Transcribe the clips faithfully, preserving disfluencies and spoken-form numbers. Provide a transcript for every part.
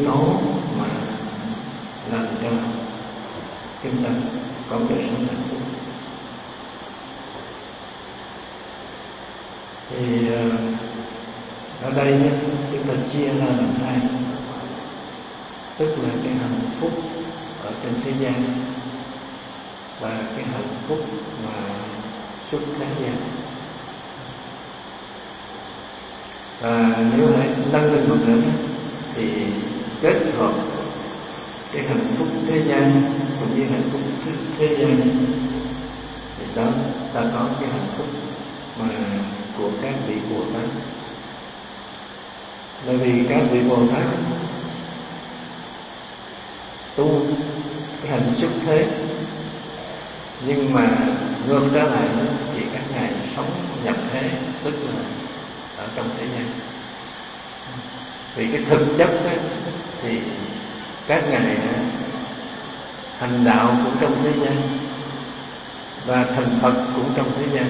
tố mà làm cho chúng ta có đời sống hạnh phúc. Thì ở đây chúng ta chia ra làm hai, tức là cái hạnh phúc ở trên thế gian và cái hạnh phúc mà xuất thế gian. Và nếu hãy nâng lên một nữa thì kết hợp cái hạnh phúc thế gian cũng như hạnh phúc thế gian, thì đó ta có cái hạnh phúc mà của các vị Bồ Tát. Bởi vì các vị Bồ Tát tu cái hành xuất thế, nhưng mà ngược trở lại thì các ngài sống nhập thế, tức là ở trong thế gian. Vì cái thực chất ấy, thì các ngài hành đạo cũng trong thế gian và thành Phật cũng trong thế gian.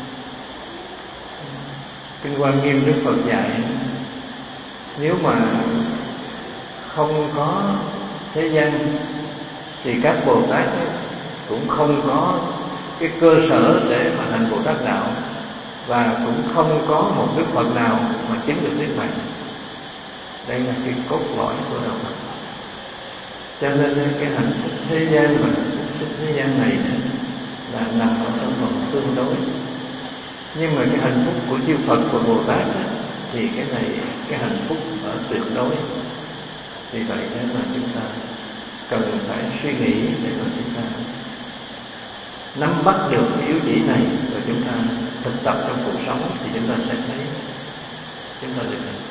Kinh Hoa Nghiêm Đức Phật dạy, nếu mà không có thế gian thì các Bồ Tát cũng không có cái cơ sở để mà hành Bồ Tát đạo, và cũng không có một Đức Phật nào mà chứng được niết bàn. Đây là cái cốt lõi của đạo Phật. Cho nên cái hạnh phúc thế gian và hạnh phúc xuất thế gian này là nằm ở trong vòng tương đối. Nhưng mà cái hạnh phúc của chư Phật và Bồ Tát thì cái này, cái hạnh phúc ở tuyệt đối. Vì vậy nên là chúng ta cần phải suy nghĩ để mà chúng ta nắm bắt được cái yếu chỉ này, và chúng ta thực tập trong cuộc sống thì chúng ta sẽ thấy chúng ta được hạnh phúc.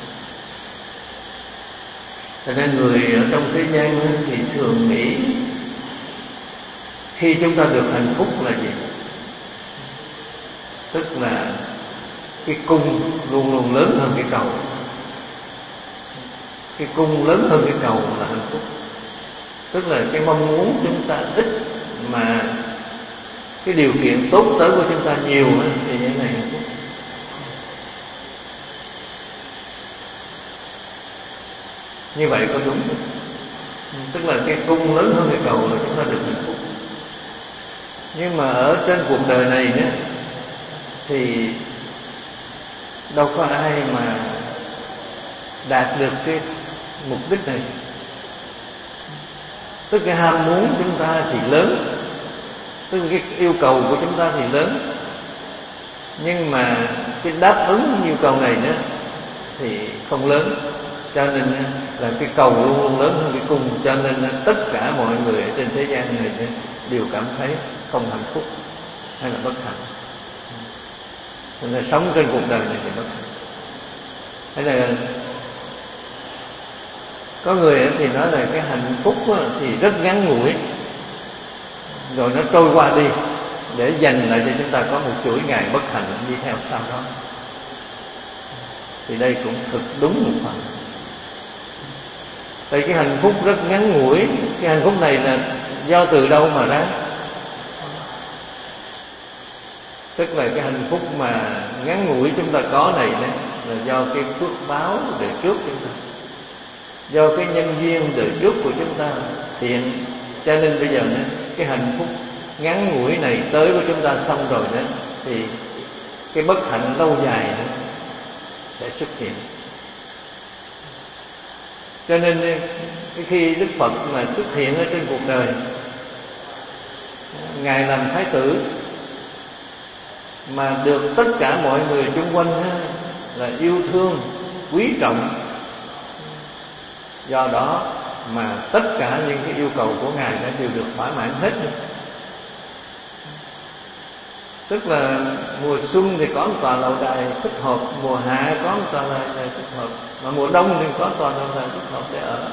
Cho nên người ở trong thế gian thì thường nghĩ khi chúng ta được hạnh phúc là gì? Tức là cái cung luôn luôn lớn hơn cái cầu. Cái cung lớn hơn cái cầu là hạnh phúc. Tức là cái mong muốn chúng ta ít mà cái điều kiện tốt tới của chúng ta nhiều thì cái này hạnh phúc. Như vậy có đúng không? Tức là cái cung lớn hơn cái cầu là chúng ta được hạnh phúc. Nhưng mà ở trên cuộc đời này nữa thì đâu có ai mà đạt được cái mục đích này. Tức cái ham muốn chúng ta thì lớn, tức cái yêu cầu của chúng ta thì lớn, nhưng mà cái đáp ứng nhu cầu này nữa thì không lớn. Cho nên là cái cầu luôn luôn lớn hơn cái cung. Cho nên tất cả mọi người ở trên thế gian này đều cảm thấy không hạnh phúc hay là bất hạnh. Nên là sống trên cuộc đời này thì bất hạnh. Hay là có người thì nói là cái hạnh phúc thì rất ngắn ngủi, rồi nó trôi qua đi, để dành lại cho chúng ta có một chuỗi ngày bất hạnh đi theo sau đó. Thì đây cũng thực đúng một phần. Tại cái hạnh phúc rất ngắn ngủi. Cái hạnh phúc này là do từ đâu mà ra? Tức là cái hạnh phúc mà ngắn ngủi chúng ta có này đó, là do cái phước báo đời trước chúng ta, do cái nhân duyên đời trước của chúng ta thiện. Cho nên bây giờ đó, cái hạnh phúc ngắn ngủi này tới với chúng ta xong rồi đó, thì cái bất hạnh lâu dài đó sẽ xuất hiện. Cho nên khi Đức Phật mà xuất hiện ở trên cuộc đời, Ngài làm Thái tử mà được tất cả mọi người xung quanh là yêu thương, quý trọng. Do đó mà tất cả những cái yêu cầu của Ngài đã đều được thỏa mãn hết. Tức là mùa xuân thì có một tòa lầu đài thích hợp, mùa hạ có một tòa lầu đài thích hợp, mà mùa đông thì có tòa lầu đài thích hợp để ở.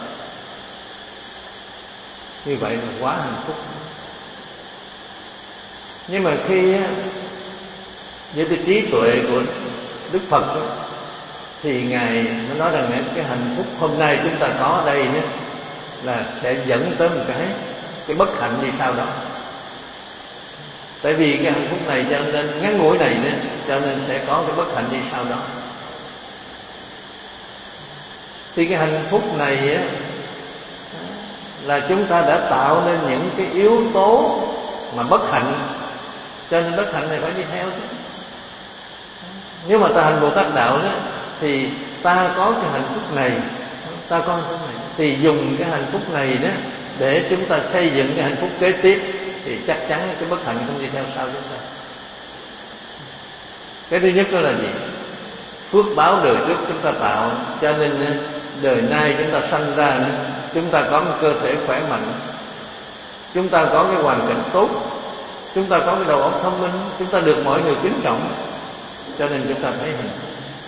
Như vậy là quá hạnh phúc. Nhưng mà khi với cái trí tuệ của Đức Phật đó, thì Ngài mới nói rằng cái hạnh phúc hôm nay chúng ta có ở đây đó, là sẽ dẫn tới một cái cái bất hạnh đi sau đó. Tại vì cái hạnh phúc này cho nên ngắn ngủi này nữa, cho nên sẽ có cái bất hạnh đi sau đó. Thì cái hạnh phúc này á, là chúng ta đã tạo nên những cái yếu tố mà bất hạnh, cho nên bất hạnh này phải đi theo chứ. Nếu mà ta hành Bồ Tát đạo đó thì ta có cái hạnh phúc này, ta có hạnh phúc này, thì dùng cái hạnh phúc này đó để chúng ta xây dựng cái hạnh phúc kế tiếp, thì chắc chắn cái bất hạnh không đi theo sau chúng ta. Cái thứ nhất đó là gì? Phước báo đời trước chúng ta tạo, cho nên đời nay chúng ta sanh ra, chúng ta có một cơ thể khỏe mạnh, chúng ta có cái hoàn cảnh tốt, chúng ta có cái đầu óc thông minh, chúng ta được mọi người kính trọng, cho nên chúng ta thấy hạnh phúc.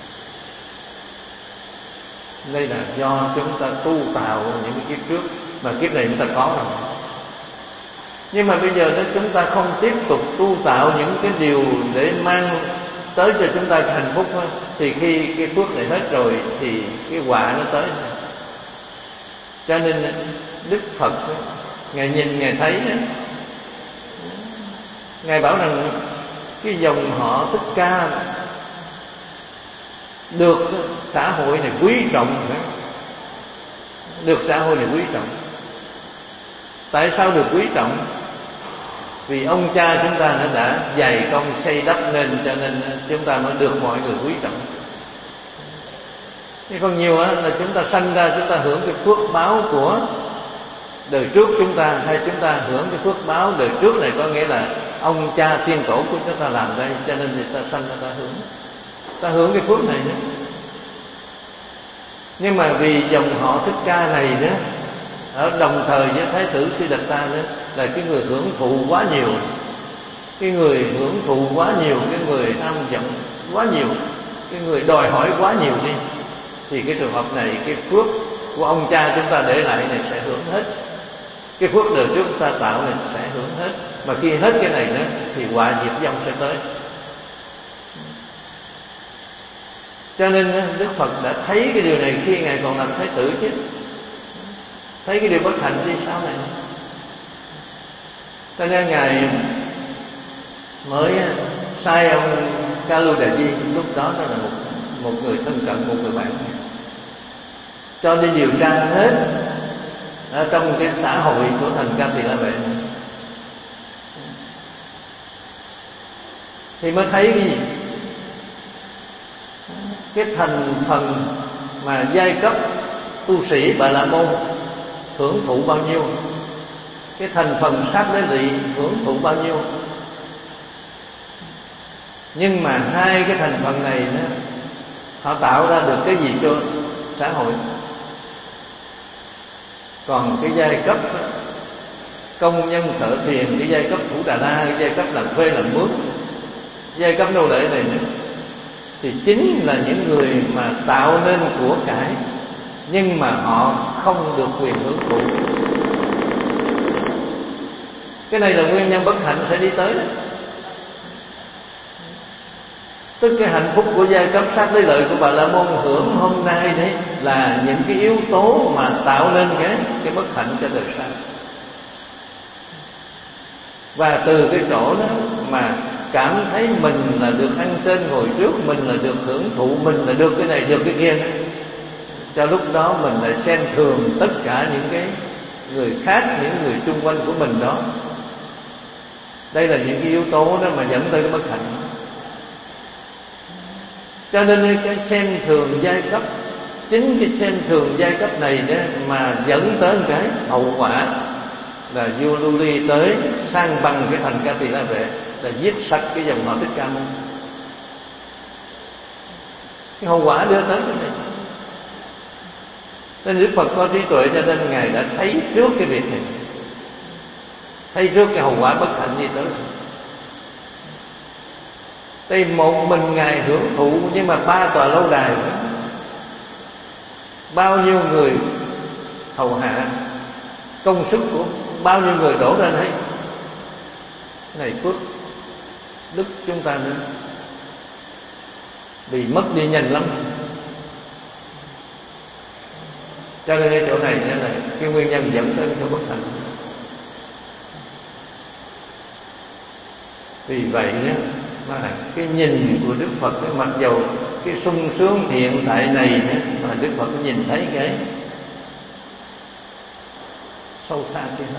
Đây là do chúng ta tu tạo những cái kiếp trước, mà kiếp này chúng ta có rồi. Nhưng mà bây giờ nếu chúng ta không tiếp tục tu tạo những cái điều để mang tới cho chúng ta hạnh phúc, thì khi cái phước này hết rồi thì cái quả nó tới. Cho nên Đức Phật Ngài nhìn Ngài thấy, Ngài bảo rằng cái dòng họ Thích Ca được xã hội này quý trọng, được xã hội này quý trọng. Tại sao được quý trọng? Vì ông cha chúng ta nó đã dày công xây đắp nên, cho nên chúng ta mới được mọi người quý trọng. Nhưng còn nhiều á, là chúng ta sanh ra chúng ta hưởng cái phước báo của đời trước chúng ta, hay chúng ta hưởng cái phước báo đời trước này, có nghĩa là ông cha tiên tổ của chúng ta làm đây, cho nên người ta sanh ra ta hưởng, ta hưởng cái phước này nữa. Nhưng mà vì dòng họ Thích Ca này đó, ở đồng thời với Thái tử Siddhartha đó, là cái người hưởng thụ quá nhiều, cái người hưởng thụ quá nhiều, cái người tham vọng quá nhiều, cái người đòi hỏi quá nhiều đi, thì cái trường hợp này cái phước của ông cha chúng ta để lại này sẽ hưởng hết, cái phước đời trước chúng ta tạo này sẽ hưởng hết. Mà khi hết cái này nữa thì họa diệt vong sẽ tới. Cho nên Đức Phật đã thấy cái điều này khi Ngài còn làm Thái tử chứ, thấy cái điều bất hạnh đi sau này. Cho nên Ngài mới sai ông Kalu Đà Di, lúc đó đó là một một người thân cận, một người bạn, cho đi điều tra hết ở trong cái xã hội của thành Ca Tỳ La Vệ, thì mới thấy cái gì? Cái thành phần mà giai cấp tu sĩ Bà La Môn hưởng thụ bao nhiêu, cái thành phần sát đế lỵ hưởng thụ bao nhiêu. Nhưng mà hai cái thành phần này đó, họ tạo ra được cái gì cho xã hội? Còn cái giai cấp đó, công nhân thợ thuyền, cái giai cấp Thủ Đà La, cái giai cấp làm thuê làm mướn, giai cấp nô lệ này nữa, thì chính là những người mà tạo nên của cải, nhưng mà họ không được quyền hưởng thụ. Cái này là nguyên nhân bất hạnh sẽ đi tới đó. Tức cái hạnh phúc của giai cấp sát đế lợi của Bà La Môn hưởng hôm nay đấy là những cái yếu tố mà tạo nên cái cái bất hạnh cho đời sau. Và từ cái chỗ đó mà cảm thấy mình là được ăn trên ngồi trước, mình là được hưởng thụ, mình là được cái này được cái kia, cho lúc đó mình lại xem thường tất cả những cái người khác, những người xung quanh của mình đó. Đây là những cái yếu tố đó mà dẫn tới cái bất hạnh. Cho nên cái xem thường giai cấp, chính cái xem thường giai cấp này đó mà dẫn tới cái hậu quả là vua Lưu Ly tới sang bằng cái thành Ca Tỳ La Vệ, là giết sạch cái dòng họ Thích Ca Môn. Cái hậu quả đưa tới cái này. Nên Đức Phật có trí tuệ, cho nên Ngài đã thấy trước cái việc này, thấy trước cái hậu quả bất hạnh như tới. Thì một mình Ngài hưởng thụ, nhưng mà ba tòa lâu đài nữa, bao nhiêu người hầu hạ, công sức của bao nhiêu người đổ ra đấy. Này phước đức chúng ta nữa, vì mất đi nhanh lắm. Cho nên cái chỗ này là cái nguyên nhân dẫn tới cái bất hạnh. Vì vậy đó mà cái nhìn của Đức Phật, cái mặc dầu cái sung sướng hiện tại này đó, mà Đức Phật nhìn thấy cái sâu xa kia hơn.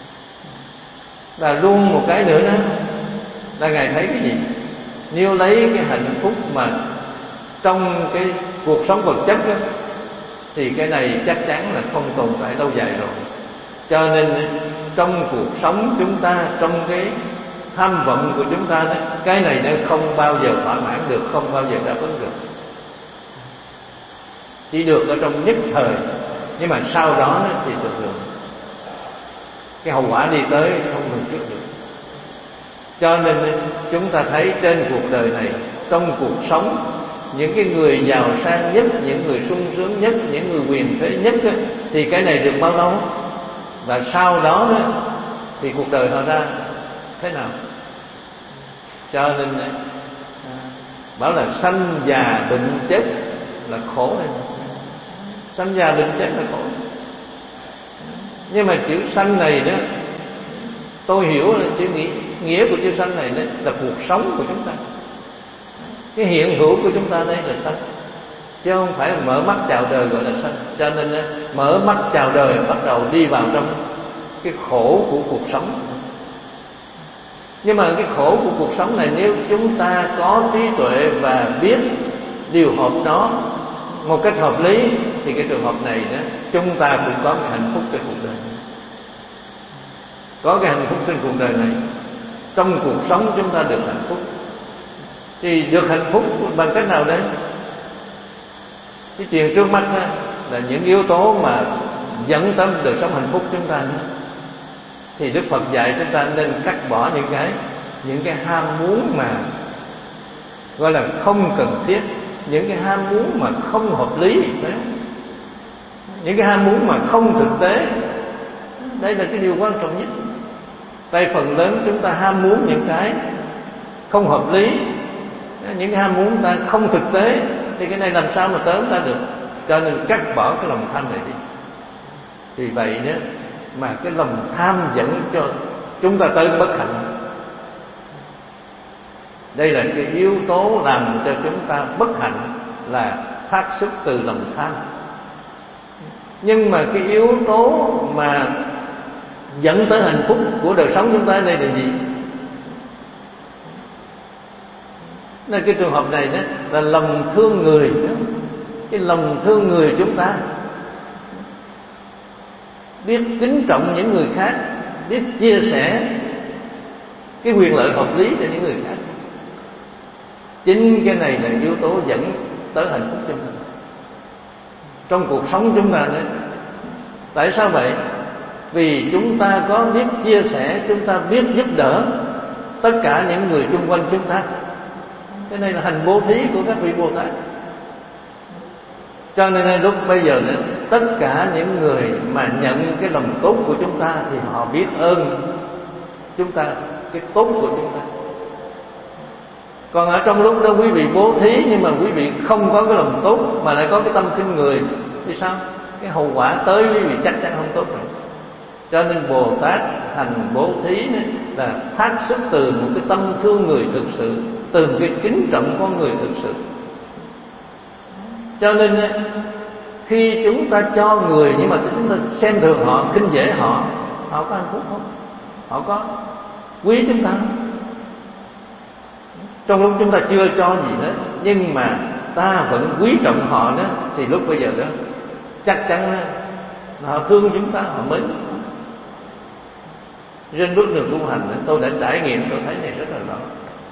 Và luôn một cái nữa đó là Ngài thấy cái gì? Nếu lấy cái hạnh phúc mà trong cái cuộc sống vật chất đó, thì cái này chắc chắn là không tồn tại lâu dài rồi. Cho nên trong cuộc sống chúng ta, trong cái tham vọng của chúng ta đó, cái này nó không bao giờ thỏa mãn được, không bao giờ đáp ứng được. Chỉ được ở trong nhất thời, nhưng mà sau đó thì thường thường cái hậu quả đi tới không lường trước được. Cho nên chúng ta thấy trên cuộc đời này, trong cuộc sống, những cái người giàu sang nhất, những người sung sướng nhất, những người quyền thế nhất đó, thì cái này được bao lâu? Và sau đó, đó thì cuộc đời họ ra thế nào? Cho nên bảo là sanh già bệnh chết là khổ này. Sanh già bệnh chết là khổ. Nhưng mà chữ sanh này đó, tôi hiểu là chữ nghĩa, nghĩa của chữ sanh này đó là cuộc sống của chúng ta. Cái hiện hữu của chúng ta đây là sanh, chứ không phải là mở mắt chào đời gọi là sanh. Cho nên đó, mở mắt chào đời bắt đầu đi vào trong cái khổ của cuộc sống. Nhưng mà cái khổ của cuộc sống này, nếu chúng ta có trí tuệ và biết điều hợp đó một cách hợp lý, thì cái trường hợp này đó, chúng ta cũng có cái hạnh phúc trên cuộc đời này. Có cái hạnh phúc trên cuộc đời này, trong cuộc sống chúng ta được hạnh phúc. Thì được hạnh phúc bằng cách nào đấy? Cái chuyện trước mắt đó, là những yếu tố mà dẫn tới đời sống hạnh phúc chúng ta đó. Thì Đức Phật dạy chúng ta nên cắt bỏ những cái những cái ham muốn mà gọi là không cần thiết, những cái ham muốn mà không hợp lý đấy, những cái ham muốn mà không thực tế. Đây là cái điều quan trọng nhất. Tại phần lớn chúng ta ham muốn những cái không hợp lý, những cái ham muốn ta không thực tế, thì cái này làm sao mà tới ta được? Cho nên cắt bỏ cái lòng tham này đi. Vì vậy đó mà cái lòng tham dẫn cho chúng ta tới bất hạnh. Đây là cái yếu tố làm cho chúng ta bất hạnh, là phát xuất từ lòng tham. Nhưng mà cái yếu tố mà dẫn tới hạnh phúc của đời sống chúng ta đây là gì? Nên cái trường hợp này đó là lòng thương người đó. Cái lòng thương người chúng ta, biết kính trọng những người khác, biết chia sẻ cái quyền lợi hợp lý cho những người khác. Chính cái này là yếu tố dẫn tới hạnh phúc cho mình trong cuộc sống chúng ta đấy. Tại sao vậy? Vì chúng ta có biết chia sẻ, chúng ta biết giúp đỡ tất cả những người xung quanh chúng ta. Cái này là hành bố thí của các vị Bồ Tát. Cho nên lúc bây giờ này, tất cả những người mà nhận cái lòng tốt của chúng ta thì họ biết ơn chúng ta, cái tốt của chúng ta. Còn ở trong lúc đó quý vị bố thí, nhưng mà quý vị không có cái lòng tốt mà lại có cái tâm khinh người, thì sao? Cái hậu quả tới quý vị chắc chắn không tốt rồi. Cho nên Bồ Tát hành bố thí là phát xuất từ một cái tâm thương người thực sự, từ một cái kính trọng con người thực sự. Cho nên khi chúng ta cho người, nhưng mà chúng ta xem thường họ, khinh dễ họ, họ có hạnh phúc không? Họ có quý chúng ta không? Trong lúc chúng ta chưa cho gì hết, nhưng mà ta vẫn quý trọng họ đó, thì lúc bây giờ đó chắc chắn đó, họ thương chúng ta, họ mến. Trên bước đường tu hành đó, tôi đã trải nghiệm, tôi thấy này rất là rõ.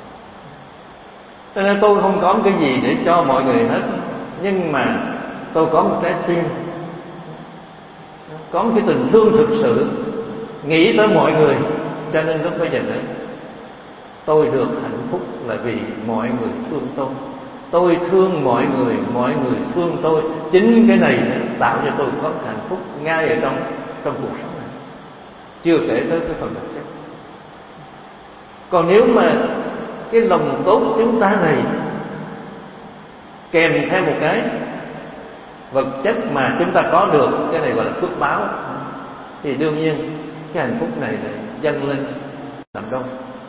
Cho nên tôi không có cái gì để cho mọi người hết, nhưng mà tôi có một trái tim, có một cái tình thương thực sự, nghĩ tới mọi người. Cho nên lúc bây giờ đó tôi được hạnh phúc là vì mọi người thương tôi. Tôi thương mọi người, mọi người thương tôi. Chính cái này tạo cho tôi có hạnh phúc ngay ở trong trong cuộc sống này, chưa kể tới cái phần vật chất. Còn nếu mà cái lòng tốt chúng ta này kèm theo một cái vật chất mà chúng ta có được, cái này gọi là phước báo, thì đương nhiên cái hạnh phúc này là dâng lên làm đông.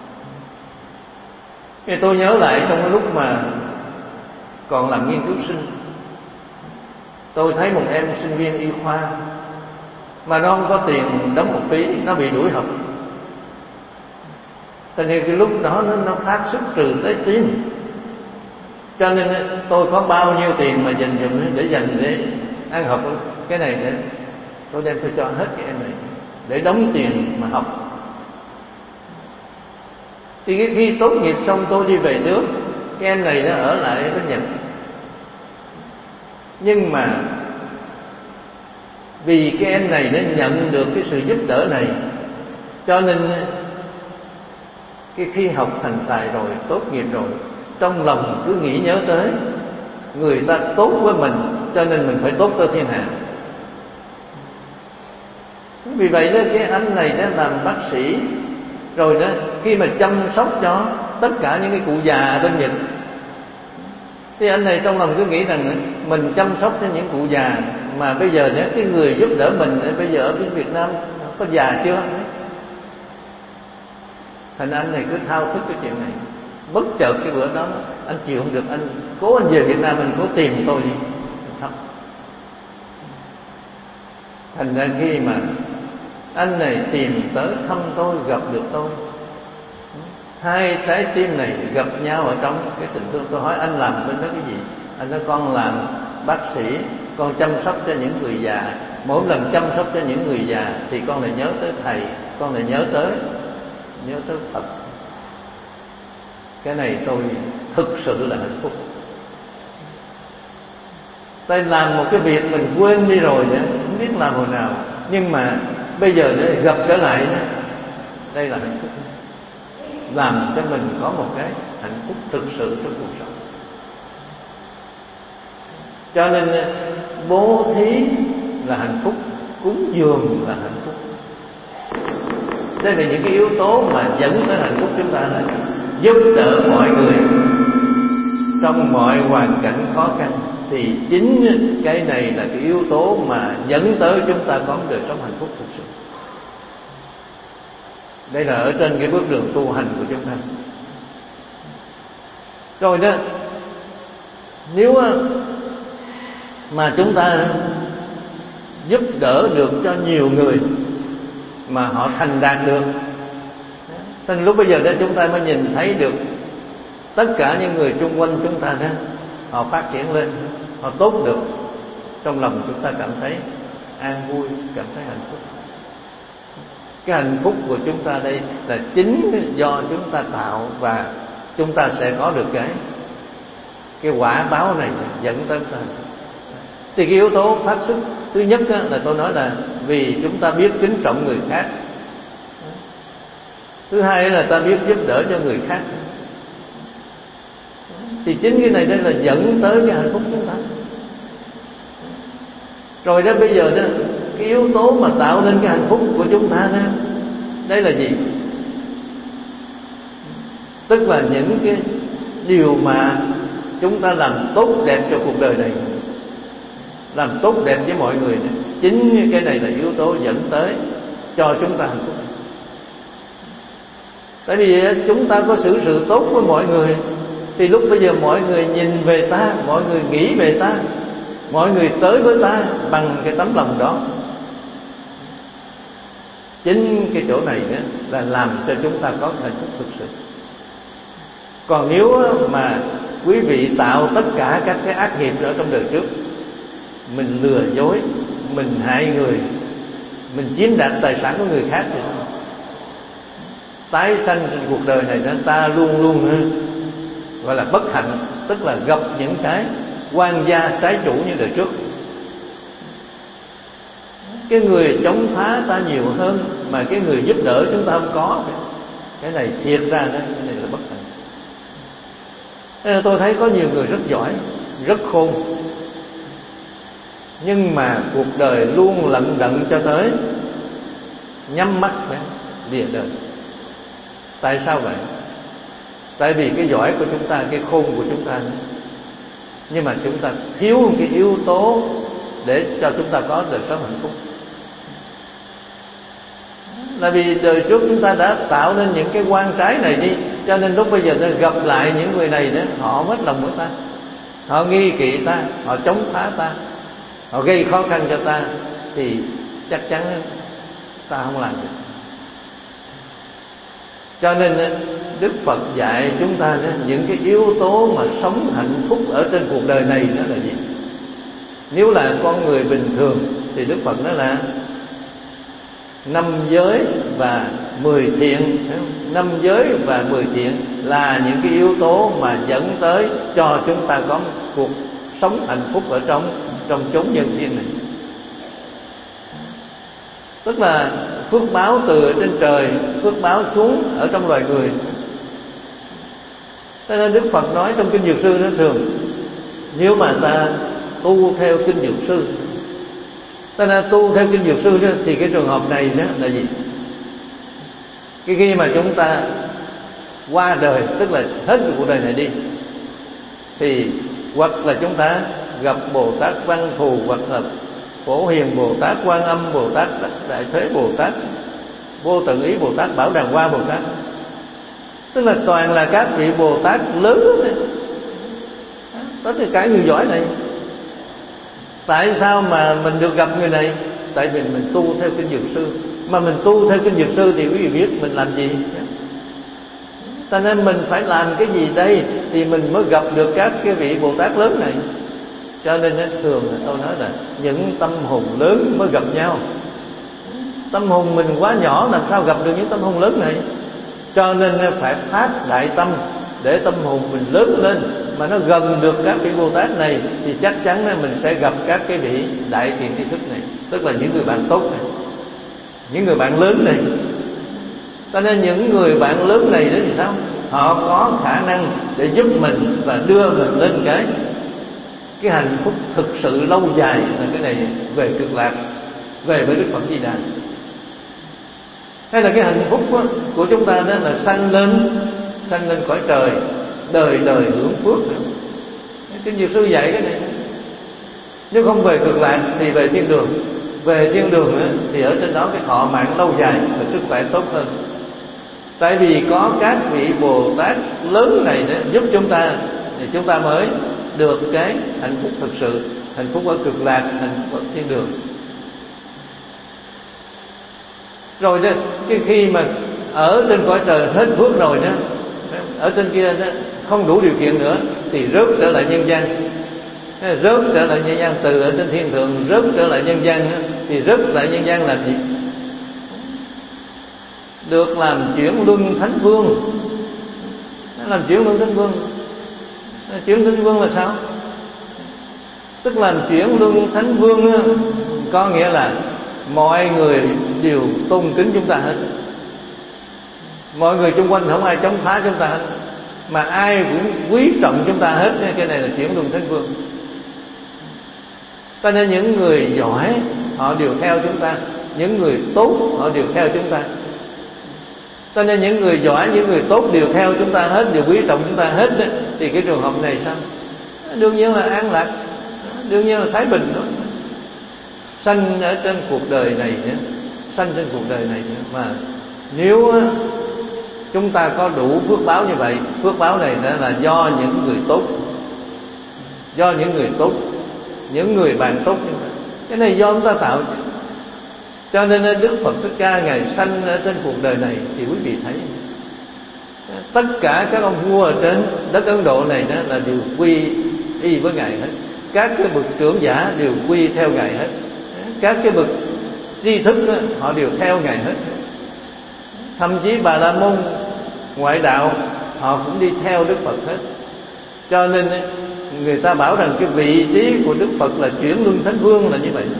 Thì tôi nhớ lại trong cái lúc mà còn làm nghiên cứu sinh, tôi thấy một em sinh viên y khoa mà nó không có tiền đóng học phí, nó bị đuổi học. Cho nên cái lúc đó nó, nó phát xuất trừ tới tim. Cho nên tôi có bao nhiêu tiền mà dành dụm để dành để ăn học cái này để tôi đem tôi cho hết cái em này để đóng tiền mà học. Thì khi tốt nghiệp xong tôi đi về nước, cái em này nó ở lại bên Nhật. Nhưng mà vì cái em này nó nhận được cái sự giúp đỡ này, cho nên cái khi học thành tài rồi, tốt nghiệp rồi, trong lòng cứ nghĩ nhớ tới người ta tốt với mình, cho nên mình phải tốt cho thiên hạ. Vì vậy đó, cái anh này đó làm bác sĩ rồi đó, khi mà chăm sóc cho tất cả những cái cụ già bên Nhật, thì anh này trong lòng cứ nghĩ rằng mình chăm sóc cho những cụ già, mà bây giờ đó, cái người giúp đỡ mình bây giờ ở bên Việt Nam có già chưa? Thành anh này cứ thao thức cái chuyện này. Bất chợt cái bữa đó anh chịu không được, anh cố anh về Việt Nam, anh cố tìm tôi đi. Không. Thành ra khi mà anh này tìm tới thăm tôi, gặp được tôi, hai trái tim này gặp nhau ở trong cái tình thương. Tôi hỏi anh làm bên đó cái gì? Anh nói con làm bác sĩ, con chăm sóc cho những người già. Mỗi lần chăm sóc cho những người già thì con lại nhớ tới thầy, con lại nhớ tới nhớ tới Phật. Cái này tôi thực sự là hạnh phúc. Tôi làm một cái việc mình quên đi rồi nữa, không biết làm hồi nào, nhưng mà bây giờ để gặp trở lại đó, đây là hạnh phúc, làm cho mình có một cái hạnh phúc thực sự trong cuộc sống. Cho nên bố thí là hạnh phúc, cúng dường là hạnh phúc. Đây là những cái yếu tố mà dẫn tới hạnh phúc chúng ta là giúp đỡ mọi người trong mọi hoàn cảnh khó khăn. Thì chính cái này là cái yếu tố mà dẫn tới chúng ta có một đời sống hạnh phúc thực sự. Đây là ở trên cái bước đường tu hành của chúng ta. Rồi đó, nếu mà chúng ta giúp đỡ được cho nhiều người mà họ thành đạt được, nên lúc bây giờ đó chúng ta mới nhìn thấy được tất cả những người xung quanh chúng ta đó, họ phát triển lên, họ tốt được, trong lòng chúng ta cảm thấy an vui, cảm thấy hạnh phúc. Cái hạnh phúc của chúng ta đây là chính do chúng ta tạo, và chúng ta sẽ có được cái cái quả báo này dẫn tới ta. Thì cái yếu tố phát xuất thứ nhất là tôi nói là vì chúng ta biết kính trọng người khác. Thứ hai là ta biết giúp đỡ cho người khác. Thì chính cái này đây là dẫn tới cái hạnh phúc chúng ta. Rồi đó, bây giờ đó, cái yếu tố mà tạo nên cái hạnh phúc của chúng ta đó, đây là gì? Tức là những cái điều mà chúng ta làm tốt đẹp cho cuộc đời này, làm tốt đẹp với mọi người này. Chính cái này là yếu tố dẫn tới cho chúng ta hạnh phúc. Tại vì chúng ta có xử sự tốt với mọi người, thì lúc bây giờ mọi người nhìn về ta, mọi người nghĩ về ta, mọi người tới với ta bằng cái tấm lòng đó. Chính cái chỗ này nữa là làm cho chúng ta có hạnh phúc thực sự. Còn nếu mà quý vị tạo tất cả các cái ác nghiệp ở trong đời trước, mình lừa dối, mình hại người, mình chiếm đoạt tài sản của người khác, thì tái sanh trên cuộc đời này nên ta luôn luôn gọi là bất hạnh, tức là gặp những cái oan gia trái chủ như đời trước. Cái người chống phá ta nhiều hơn, mà cái người giúp đỡ chúng ta không có. Cái này thiệt ra đó, cái này là bất hạnh. Nên tôi thấy có nhiều người rất giỏi, rất khôn, nhưng mà cuộc đời luôn lận đận cho tới nhắm mắt đấy, lìa đời. Tại sao vậy? Tại vì cái giỏi của chúng ta, cái khôn của chúng ta nữa, nhưng mà chúng ta thiếu cái yếu tố để cho chúng ta có đời sống hạnh phúc. Là vì đời trước chúng ta đã tạo nên những cái quan trái này đi, cho nên lúc bây giờ ta gặp lại những người này đó, họ mất lòng với ta, họ nghi kỵ ta, họ chống phá ta, họ gây khó khăn cho ta, thì chắc chắn ta không làm được. Cho nên Đức Phật dạy chúng ta đó, những cái yếu tố mà sống hạnh phúc ở trên cuộc đời này đó là gì? Nếu là con người bình thường thì Đức Phật nói là năm giới và mười thiện. Năm giới và mười thiện là những cái yếu tố mà dẫn tới cho chúng ta có cuộc sống hạnh phúc ở trong trong chốn nhân duyên này. Tức là phước báo từ trên trời, phước báo xuống ở trong loài người. Cho nên Đức Phật nói trong Kinh Dược Sư nó thường, nếu mà ta tu theo Kinh Dược Sư, ta đã tu theo Kinh Dược Sư đó, thì cái trường hợp này đó là gì? Cái khi mà chúng ta qua đời, tức là hết cái cuộc đời này đi, thì hoặc là chúng ta gặp Bồ Tát Văn Thù, hoặc là Phổ Hiền Bồ Tát, Quan Âm Bồ Tát, Đại Thế Bồ Tát, Vô Tận Ý Bồ Tát, Bảo Đàng Hoa Bồ Tát. Tức là toàn là các vị Bồ Tát lớn đó. Đó là cái người giỏi này. Tại sao mà mình được gặp người này? Tại vì mình tu theo Kinh Dược Sư. Mà mình tu theo Kinh Dược Sư thì quý vị biết mình làm gì? Cho nên mình phải làm cái gì đây thì mình mới gặp được các cái vị Bồ Tát lớn này. Cho nên thường tôi nói là những tâm hồn lớn mới gặp nhau. Tâm hồn mình quá nhỏ làm sao gặp được những tâm hồn lớn này? Cho nên phải phát đại tâm để tâm hồn mình lớn lên, mà nó gần được các vị Bồ Tát này thì chắc chắn mình sẽ gặp các cái vị đại thiện tri thức này, tức là những người bạn tốt này, những người bạn lớn này. Cho nên những người bạn lớn này đó thì sao? Họ có khả năng để giúp mình và đưa mình lên cái cái hạnh phúc thực sự lâu dài, là cái này về cực lạc, về với Đức Phật Di Đà. Hay là cái hạnh phúc của chúng ta đó là sanh lên sanh lên cõi trời, đời đời hưởng phước. Kinh Dược Sư dạy cái này. Nếu không về cực lạc thì về thiên đường. Về thiên đường thì ở trên đó cái thọ mạng lâu dài và sức khỏe tốt hơn. Tại vì có các vị Bồ Tát lớn này đó giúp chúng ta, thì chúng ta mới được cái hạnh phúc thực sự, hạnh phúc ở cực lạc, hạnh phúc ở thiên đường. Rồi đó, cái khi mà ở trên cõi trời hết phước rồi đó, ở trên kia đó không đủ điều kiện nữa thì rớt trở lại nhân gian. Rớt trở lại nhân gian, từ ở trên thiên thượng rớt trở lại nhân gian đó, thì rớt lại nhân gian làm gì? Được làm chuyển luân thánh vương. Làm chuyển luân thánh vương. Chuyển thánh vương là sao? Tức làm chuyển luân thánh vương đó, có nghĩa là mọi người đều tôn kính chúng ta hết. Mọi người xung quanh không ai chống phá chúng ta hết, mà ai cũng quý trọng chúng ta hết. Cái này là chuyển luân thánh vương. Cho nên những người giỏi họ đều theo chúng ta, những người tốt họ đều theo chúng ta. Cho nên những người giỏi, những người tốt đều theo chúng ta hết, đều quý trọng chúng ta hết. Thì cái trường hợp này sao? Đương nhiên là an lạc, đương nhiên là thái bình đó. Sanh ở trên cuộc đời này, sanh trên cuộc đời này mà nếu chúng ta có đủ phước báo như vậy, phước báo này đó là do những người tốt, do những người tốt, những người bạn tốt như vậy. Cái này do chúng ta tạo. Cho nên Đức Phật Thích Ca Ngài sanh ở trên cuộc đời này thì quý vị thấy tất cả các ông vua ở trên đất Ấn Độ này đó là đều quy y với Ngài hết. Các cái bậc trưởng giả đều quy theo Ngài hết. Các cái bậc tri thức đó, họ đều theo Ngài hết. Thậm chí Bà La Môn ngoại đạo họ cũng đi theo Đức Phật hết. Cho nên người ta bảo rằng cái vị trí của Đức Phật là chuyển luân thánh vương là như vậy.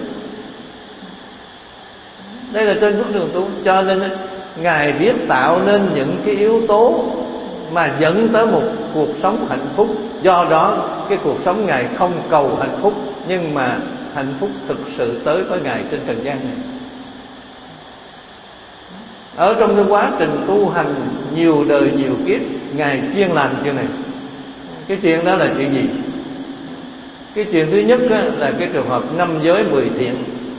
Đây là trên bước đường tu. Cho nên Ngài biết tạo nên những cái yếu tố mà dẫn tới một cuộc sống hạnh phúc. Do đó cái cuộc sống Ngài không cầu hạnh phúc, nhưng mà hạnh phúc thực sự tới với Ngài trên trần gian này. Ở trong cái quá trình tu hành nhiều đời nhiều kiếp, Ngài chuyên làm chuyện này. Cái chuyện đó là chuyện gì? Cái chuyện thứ nhất là cái trường hợp năm giới mười thiện.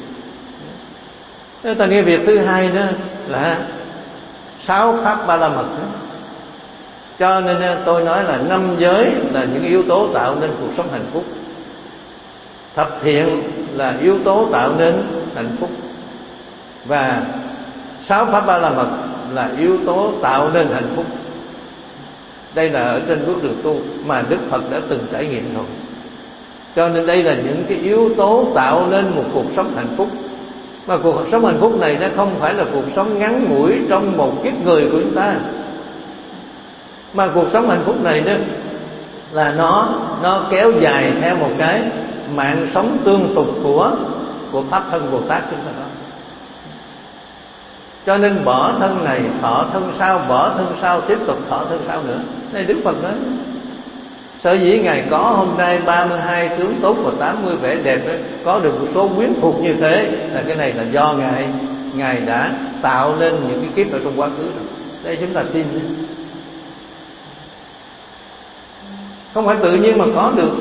Ta nghe việc thứ hai đó là sáu pháp ba la mật. Cho nên tôi nói là năm giới là những yếu tố tạo nên cuộc sống hạnh phúc. Thập thiện là yếu tố tạo nên hạnh phúc. Và sáu pháp ba la mật là yếu tố tạo nên hạnh phúc. Đây là ở trên bước đường tu mà Đức Phật đã từng trải nghiệm rồi. Cho nên đây là những cái yếu tố tạo nên một cuộc sống hạnh phúc. Mà cuộc sống hạnh phúc này nó không phải là cuộc sống ngắn ngủi trong một kiếp người của chúng ta, mà cuộc sống hạnh phúc này đó là nó nó kéo dài theo một cái mạng sống tương tục của của pháp thân Bồ Tát chúng ta đó. Cho nên bỏ thân này thọ thân sau, bỏ thân sau tiếp tục thọ thân sau nữa. Đây Đức Phật nói. Sở dĩ Ngài có hôm nay ba mươi hai tướng tốt và tám mươi vẻ đẹp đó, có được một số quyến thuộc như thế, là cái này là do Ngài Ngài đã tạo nên những cái kiếp ở trong quá khứ rồi. Đây chúng ta tin đấy. Không phải tự nhiên mà có được.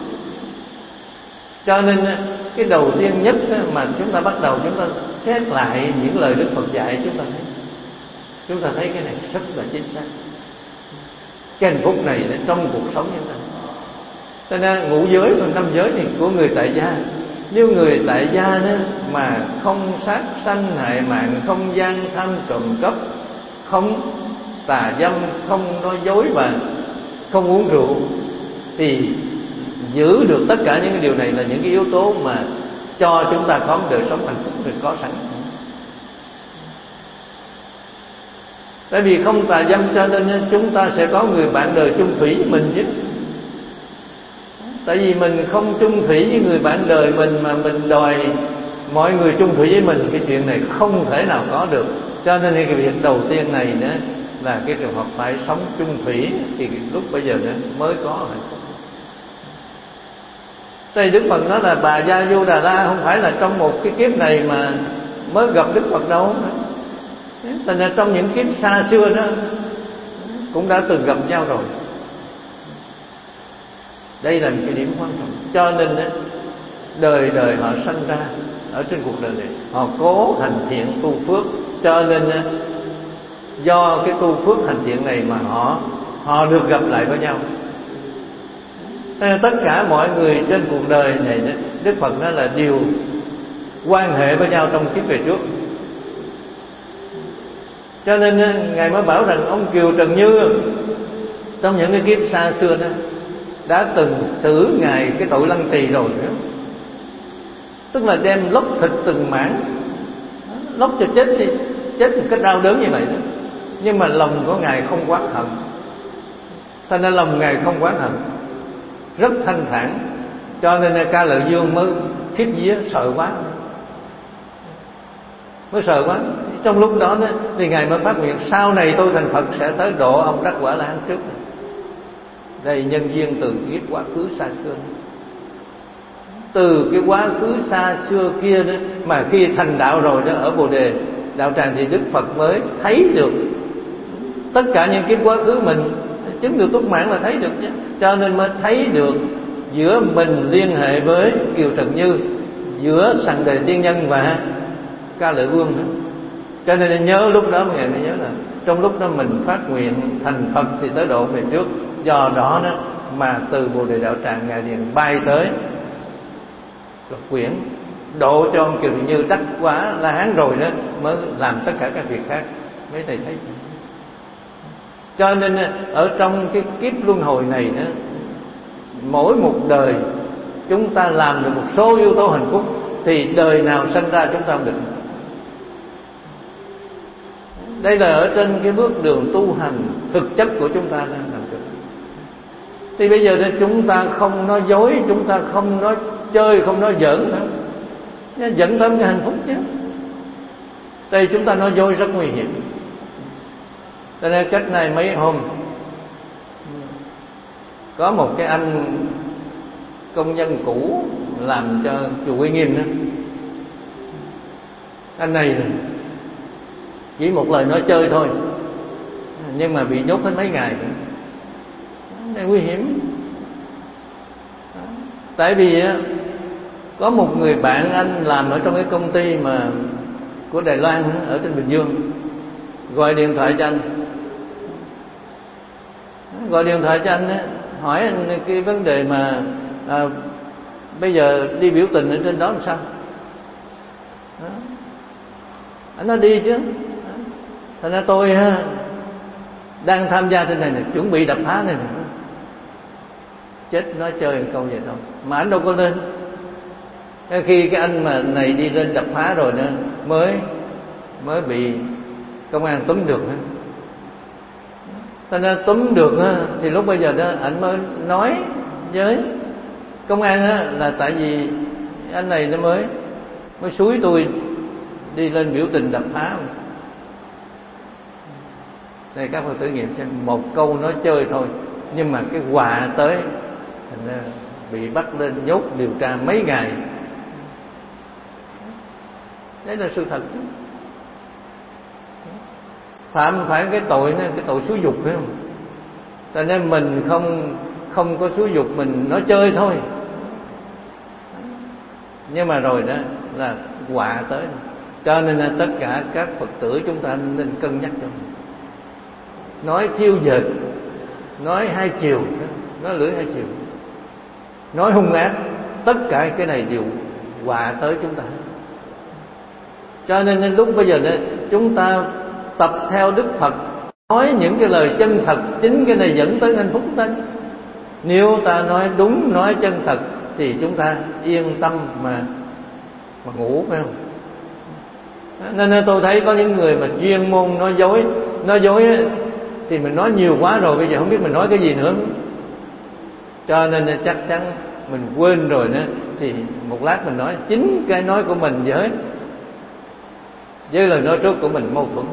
Cho nên cái đầu tiên nhất mà chúng ta bắt đầu chúng ta xét lại những lời Đức Phật dạy, chúng ta thấy chúng ta thấy cái này rất là chính xác. Cái hạnh phúc này trong cuộc sống như thế. Cho nên ngũ giới và năm giới thì của người tại gia. Nếu người tại gia đó mà không sát sanh hại mạng, không gian tham trộm cắp, không tà dâm, không nói dối và không uống rượu, thì giữ được tất cả những cái điều này là những cái yếu tố mà cho chúng ta có một đời sống hạnh phúc được có sẵn. Tại vì không tà dâm cho nên chúng ta sẽ có người bạn đời chung thủy với mình chứ. Tại vì mình không chung thủy với người bạn đời mình mà mình đòi mọi người chung thủy với mình, cái chuyện này không thể nào có được. Cho nên cái việc đầu tiên này nữa là cái trường hợp phải sống chung thủy, thì lúc bây giờ nữa mới có hạnh phúc. Đây Đức Phật nói là Bà Gia Vô Đà La không phải là trong một cái kiếp này mà mới gặp Đức Phật đâu. Thành ra trong những kiếp xa xưa đó cũng đã từng gặp nhau rồi. Đây là một cái điểm quan trọng. Cho nên đó, đời đời họ sanh ra ở trên cuộc đời này, họ cố hành thiện tu phước. Cho nên đó, do cái tu phước hành thiện này mà họ họ được gặp lại với nhau. Tất cả mọi người trên cuộc đời này đó, Đức Phật nói là đều quan hệ với nhau trong kiếp về trước. Cho nên Ngài mới bảo rằng ông Kiều Trần Như trong những cái kiếp xa xưa đó đã từng xử Ngài cái tội lăng trì rồi nữa. Tức là đem lóc thịt từng mảng, lóc cho chết đi, chết một cách đau đớn như vậy đó. Nhưng mà lòng của Ngài không oán hận. Cho nên lòng Ngài không oán hận, rất thanh thản. Cho nên Ca Lợi Dương mới khiếp vía, sợ quá, mới sợ quá. Trong lúc đó thì Ngài mới phát nguyện sau này tôi thành Phật sẽ tới độ ông đắc quả La trước. Đây nhân duyên từ kiếp quá khứ xa xưa. Từ cái quá khứ xa xưa kia đó mà khi thành đạo rồi đó ở Bồ Đề đạo tràng thì Đức Phật mới thấy được tất cả những kiếp quá khứ mình chứng được túc mãn là thấy được chứ. Cho nên mới thấy được giữa mình liên hệ với Kiều Trần Như, giữa Sằng Đề Tiên Nhân và Ca Lợi Vương nữa. Cho nên nhớ lúc đó Ngài mới nhớ là trong lúc đó mình phát nguyện thành Phật thì tới độ về trước. Do đó đó mà từ Bồ Đề đạo tràng Ngài liền bay tới Lộc Quyển độ cho ông Kiều Trần Như đắc quả La Hán rồi đó mới làm tất cả các việc khác. Mấy thầy thấy. Cho nên ở trong cái kiếp luân hồi này đó, mỗi một đời chúng ta làm được một số yếu tố hạnh phúc thì đời nào sanh ra chúng ta không được. Đây là ở trên cái bước đường tu hành thực chất của chúng ta đang làm được. Thì bây giờ chúng ta không nói dối, chúng ta không nói chơi, không nói giỡn nữa, dẫn tới cái hạnh phúc chứ. Đây chúng ta nói dối rất nguy hiểm. Cho nên cách này mấy hôm có một cái anh công nhân cũ làm cho chùa Uy Nghiêm đó. Anh này chỉ một lời nói chơi thôi, nhưng mà bị nhốt hết mấy ngày. Này nguy hiểm. Tại vì có một người bạn anh làm ở trong cái công ty mà của Đài Loan ở trên Bình Dương, gọi điện thoại cho anh, gọi điện thoại cho anh hỏi anh cái vấn đề mà à, bây giờ đi biểu tình ở trên đó làm sao đó. Anh nói đi chứ. Thành ra tôi đang tham gia trên này này, chuẩn bị đập phá này này. Chết nói chơi một câu vậy thôi, mà anh đâu có lên. Khi cái anh mà này đi lên đập phá rồi nữa mới mới bị công an túm được. Thành ra túm được thì lúc bây giờ đó anh mới nói với công an là tại vì anh này nó mới mới xúi tôi đi lên biểu tình đập phá. Đây các Phật tử nghiệm xem, một câu nói chơi thôi nhưng mà cái họa tới, thành ra bị bắt lên nhốt điều tra mấy ngày. Đấy là sự thật. Phạm phải cái tội này, cái tội xúi dục, phải không? Cho nên mình không không có xúi dục, mình nói chơi thôi. Nhưng mà rồi đó là họa tới. Cho nên là tất cả các Phật tử chúng ta nên cân nhắc cho mình. Nói thiêu dệt, nói hai chiều, nói lưỡi hai chiều, nói hung ác, tất cả cái này đều họa tới chúng ta. Cho nên lúc bây giờ này, chúng ta tập theo Đức Phật, nói những cái lời chân thật, chính cái này dẫn tới hạnh phúc ta. Nếu ta nói đúng, nói chân thật thì chúng ta yên tâm mà mà ngủ, phải không? Nên tôi thấy có những người mà chuyên môn nói dối, nói dối thì mình nói nhiều quá rồi, bây giờ không biết mình nói cái gì nữa. Cho nên chắc chắn mình quên rồi nữa, thì một lát mình nói chính cái nói của mình với với lời nói trước của mình mâu thuẫn.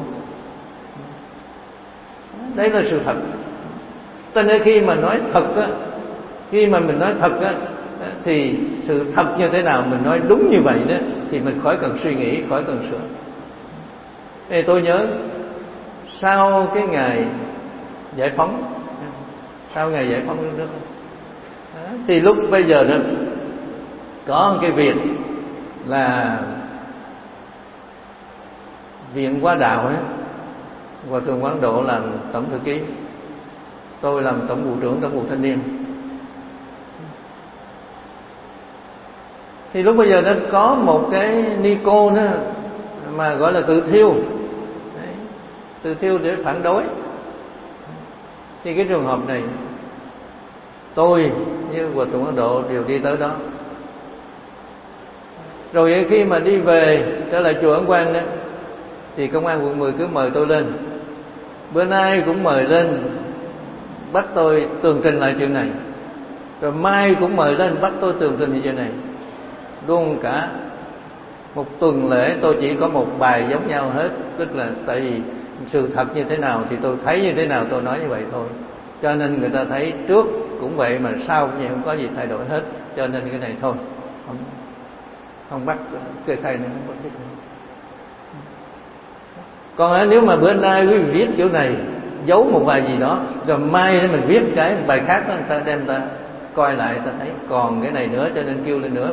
Đấy là sự thật. Cho nên khi mà nói thật á, khi mà mình nói thật á, thì sự thật như thế nào mình nói đúng như vậy đó, thì mình khỏi cần suy nghĩ, khỏi cần sửa. Thì tôi nhớ sau cái ngày giải phóng, sau ngày giải phóng nước nước, thì lúc bây giờ đó có một cái việc là Viện Hóa Đạo ấy, Hòa thượng Quán Độ làm tổng thư ký, tôi làm tổng vụ trưởng tổng vụ thanh niên. Thì lúc bây giờ nó có một cái ni cô nữa mà gọi là tự thiêu. Đấy, tự thiêu để phản đối. Thì cái trường hợp này tôi với Hòa thượng Quán Độ đều đi tới đó. Rồi khi mà đi về trở lại chùa Ấn Quang đó, thì công an quận mười cứ mời tôi lên. Bữa nay cũng mời lên bắt tôi tường trình lại chuyện này. Rồi mai cũng mời lên bắt tôi tường trình về chuyện này. Luôn cả một tuần lễ tôi chỉ có một bài giống nhau hết. Tức là tại vì sự thật như thế nào thì tôi thấy như thế nào tôi nói như vậy thôi. Cho nên người ta thấy trước cũng vậy mà sau cũng vậy, không có gì thay đổi hết. Cho nên cái này thôi, không, không bắt kê khai nữa, không bắt cái này. Còn nếu mà bữa nay quý vị viết kiểu này, giấu một bài gì đó, rồi mai mình viết cái bài khác đó, người ta đem ta coi lại, ta thấy còn cái này nữa cho nên kêu lên nữa.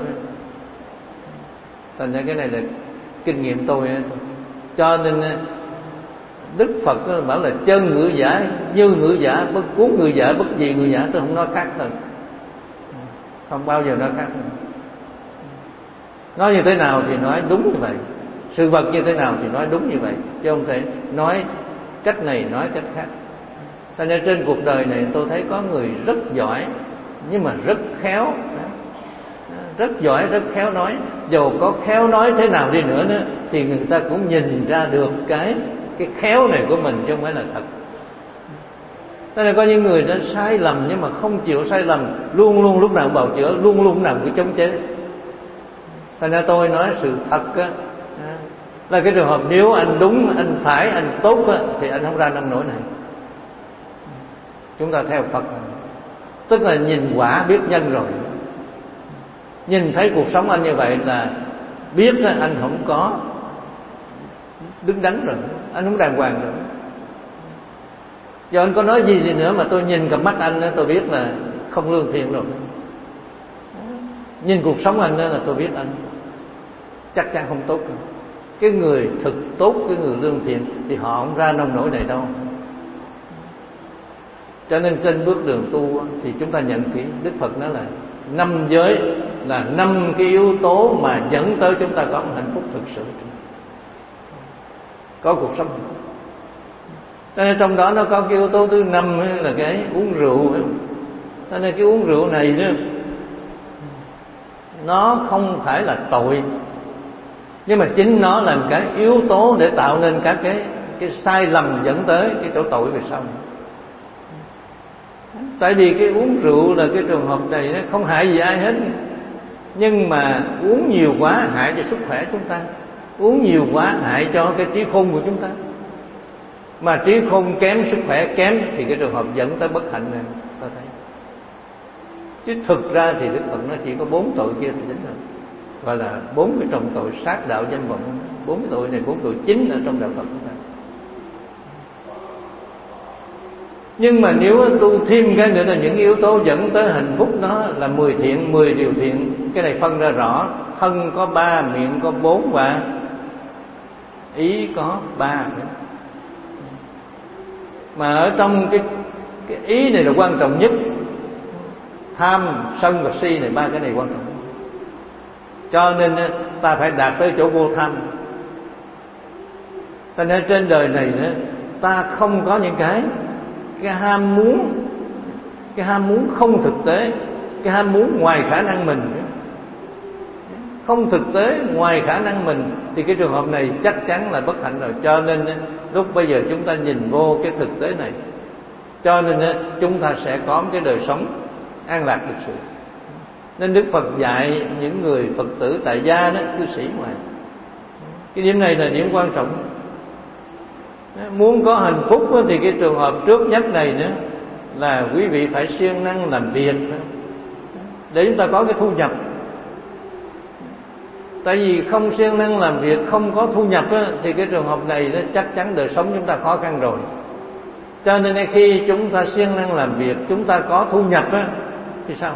Thành ra cái này là kinh nghiệm tôi. Cho nên Đức Phật bảo là chân ngữ giả như ngữ giả, bất cuốn ngữ giả bất gì ngữ giả. Tôi không nói khác thôi, không bao giờ nói khác thôi. Nói như thế nào thì nói đúng như vậy, sự vật như thế nào thì nói đúng như vậy, chứ không thể nói cách này nói cách khác. Cho nên trên cuộc đời này tôi thấy có người rất giỏi nhưng mà rất khéo, rất giỏi, rất khéo nói. Dù có khéo nói thế nào đi nữa nữa thì người ta cũng nhìn ra được cái cái khéo này của mình, chứ không phải là thật. Cho nên có những người đã sai lầm nhưng mà không chịu sai lầm, luôn luôn lúc nào bào chữa, luôn luôn lúc nào cứ chống chế. Thành ra tôi nói sự thật á, là cái trường hợp nếu anh đúng, anh phải, anh tốt á, thì anh không ra nông nỗi này. Chúng ta theo Phật, tức là nhìn quả biết nhân rồi. Nhìn thấy cuộc sống anh như vậy là biết là anh không có đứng đắn rồi, anh không đàng hoàng rồi. Giờ anh có nói gì gì nữa mà tôi nhìn cặp mắt anh đó, tôi biết là không lương thiện rồi. Nhìn cuộc sống anh đó là tôi biết anh chắc chắn không tốt rồi. Cái người thực tốt, cái người lương thiện thì họ không ra nông nỗi này đâu. Cho nên trên bước đường tu thì chúng ta nhận kỹ, Đức Phật nói là năm giới là năm cái yếu tố mà dẫn tới chúng ta có một hạnh phúc thực sự. có cuộc sống. Cho nên trong đó nó có cái yếu tố thứ năm là cái uống rượu. Cho nên cái uống rượu này đó, nó không phải là tội, nhưng mà chính nó là một cái yếu tố để tạo nên các cái cái sai lầm dẫn tới cái chỗ tội về sau. Tại vì cái uống rượu là cái trường hợp này nó không hại gì ai hết, nhưng mà uống nhiều quá hại cho sức khỏe chúng ta, uống nhiều quá hại cho cái trí khôn của chúng ta. Mà trí khôn kém, sức khỏe kém thì cái trường hợp dẫn tới bất hạnh này ta thấy. Chứ thực ra thì Đức Phật nó chỉ có bốn tội kia thì chính rồi, gọi là bốn cái trọng tội sát đạo danh vọng. Bốn cái tội này, bốn tội chính ở trong đạo Phật chúng ta. Nhưng mà nếu tu thêm cái nữa là những yếu tố dẫn tới hạnh phúc, đó là mười thiện, mười điều thiện. Cái này phân ra rõ, thân có ba, miệng có bốn và ý có ba. Mà ở trong cái, cái ý này là quan trọng nhất. Tham, sân và si này, ba cái này quan trọng. Cho nên ta phải đạt tới chỗ vô tham. Cho nên trên đời này nữa, ta không có những cái cái ham muốn, cái ham muốn không thực tế, cái ham muốn ngoài khả năng mình, không thực tế, ngoài khả năng mình, thì cái trường hợp này chắc chắn là bất hạnh rồi. Cho nên lúc bây giờ chúng ta nhìn vô cái thực tế này, cho nên chúng ta sẽ có một cái đời sống an lạc thực sự. Nên Đức Phật dạy những người Phật tử tại gia đó, cư sĩ ngoài, cái điểm này là điểm quan trọng. Muốn có hạnh phúc thì cái trường hợp trước nhất này nữa là quý vị phải siêng năng làm việc để chúng ta có cái thu nhập. Tại vì không siêng năng làm việc, không có thu nhập thì cái trường hợp này nó chắc chắn đời sống chúng ta khó khăn rồi. Cho nên khi chúng ta siêng năng làm việc, chúng ta có thu nhập thì sao?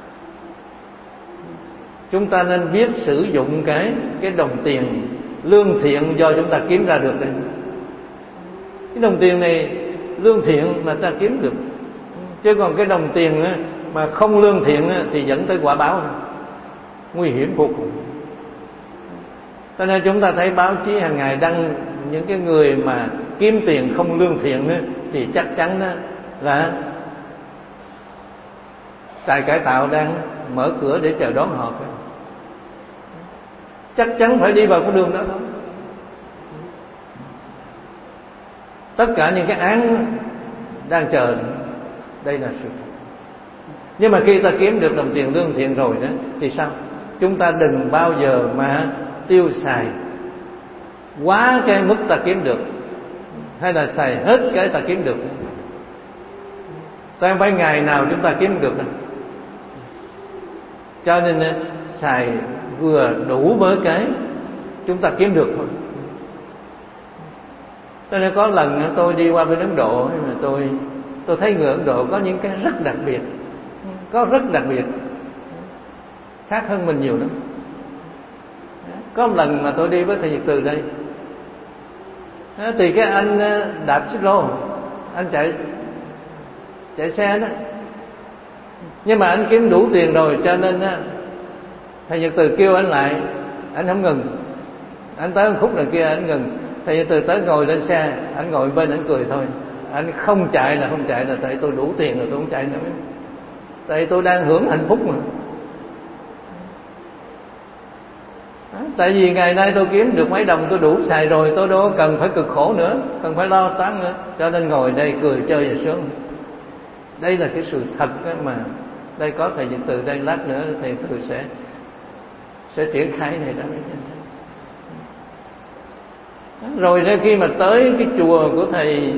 Chúng ta nên biết sử dụng cái cái đồng tiền lương thiện do chúng ta kiếm ra được đây. Cái đồng tiền này lương thiện mà ta kiếm được, chứ còn cái đồng tiền mà không lương thiện thì dẫn tới quả báo nguy hiểm vô cùng. Cho nên chúng ta thấy báo chí hàng ngày đăng những cái người mà kiếm tiền không lương thiện thì chắc chắn là trại cải tạo đang mở cửa để chờ đón họ. Chắc chắn phải đi vào con đường đó thôi. Tất cả những cái án đang chờ, đây là sự thật. Nhưng mà khi ta kiếm được đồng tiền lương thiện rồi đó thì sao? Chúng ta đừng bao giờ mà tiêu xài quá cái mức ta kiếm được, hay là xài hết cái ta kiếm được. Ta không phải ngày nào chúng ta kiếm được đâu. Cho nên xài vừa đủ với cái chúng ta kiếm được thôi. Cho nên có lần tôi đi qua bên Ấn Độ, tôi tôi thấy người Ấn Độ có những cái rất đặc biệt, có rất đặc biệt, khác hơn mình nhiều lắm. Có một lần mà tôi đi với thầy Nhật Từ đây, thì cái anh đạp xích lô, anh chạy chạy xe đó, nhưng mà anh kiếm đủ tiền rồi, cho nên thầy Nhật Từ kêu anh lại, anh không ngừng. Anh tới một khúc đằng kia anh ngừng, thầy Nhật Từ tới ngồi lên xe, anh ngồi bên anh cười thôi. Anh không chạy là không chạy là tại tôi đủ tiền rồi, tôi không chạy nữa. Tại tôi đang hưởng hạnh phúc mà. Tại vì ngày nay tôi kiếm được mấy đồng tôi đủ xài rồi, tôi đâu cần phải cực khổ nữa, cần phải lo toán nữa. Cho nên ngồi đây cười chơi và sướng. Đây là cái sự thật mà. Đây có thầy Nhật Từ đây, lát nữa thầy Nhật Từ sẽ sẽ triển khai này ra. Rồi đến khi mà tới cái chùa của thầy